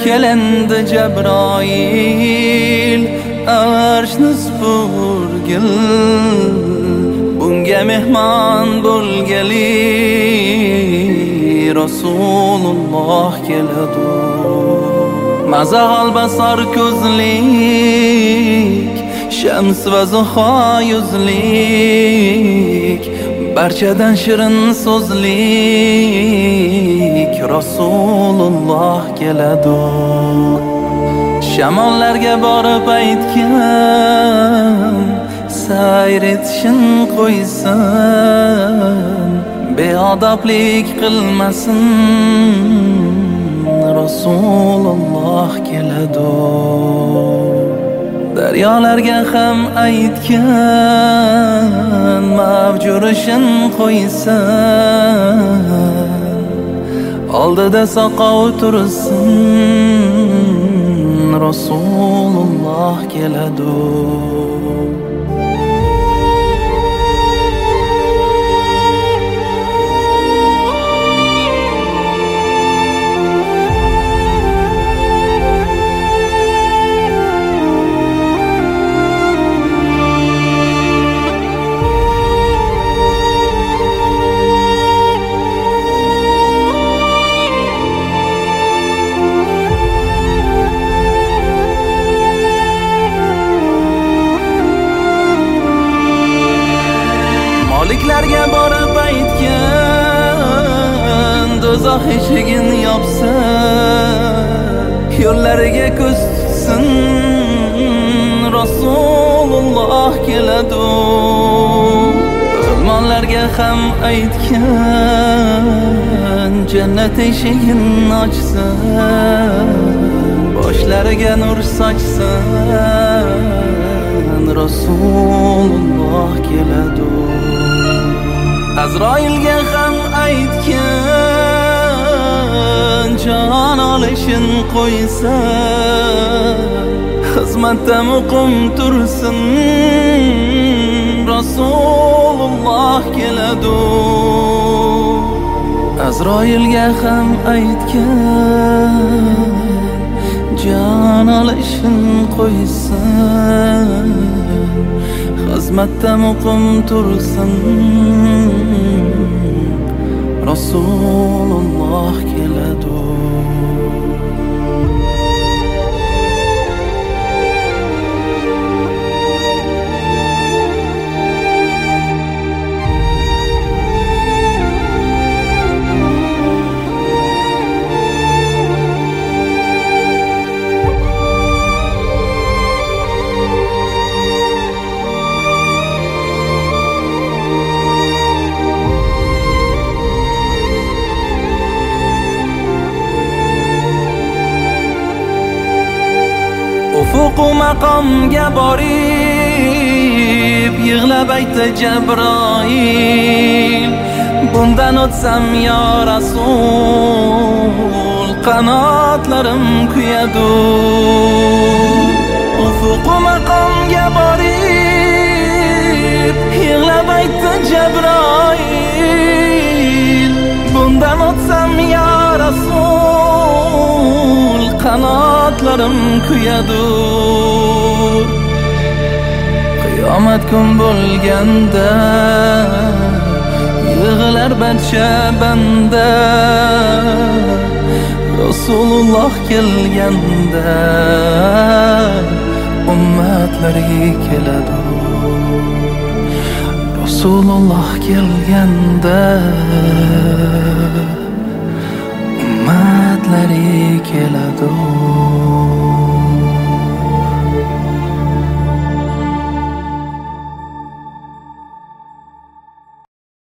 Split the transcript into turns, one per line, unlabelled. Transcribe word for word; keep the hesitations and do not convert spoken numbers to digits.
kelendi Cebroil arshni supurgil bunga mehmon bo'lgali Rasululloh keladi. Mazal basar ko'zlik shams va zuho yuzlik barchadan shirin so'zlik Rasululloh keladi. Shamollarga borib aytgan sayr etishin qo'ysin, beodoblik qilmasin Rasululloh keladi. Daryolarga ham aytgan mavjurishin qo'ysin, oldida soqov tursin Rasululloh keladi. Maliklarga borib aytgan do'zax eshigini yopsa, yo'llariga ko'z tutsin Rasululloh keladi. O'lmonlarga ham aytgan jannat eshigini ochsa, boshlariga nur sochsin Rasululloh keladi. Azroilga ham aytgan jon olishin qo'ysa, xizmatda muqim tursin Rasululloh keladi. Azroilga ham aytgan jon olishin qo'ysa, xizmatda muqim tursin Rasululloh keladi. Ufuq maqomga borib yig'lab aytdi Jabroil, bundan o'tsam yo Rasul qanotlarim kuyadi. Ufuq maqomga borib yig'lab aytdi Jabroil, bundan o'tsam yo Rasul qanotlarim kuyadi. Qiyomat kun bo'lganda yig'lar barcha banda, Rasululloh kelganda ummatlariga keladi. Rasululloh kelganda ummatlariga keladi.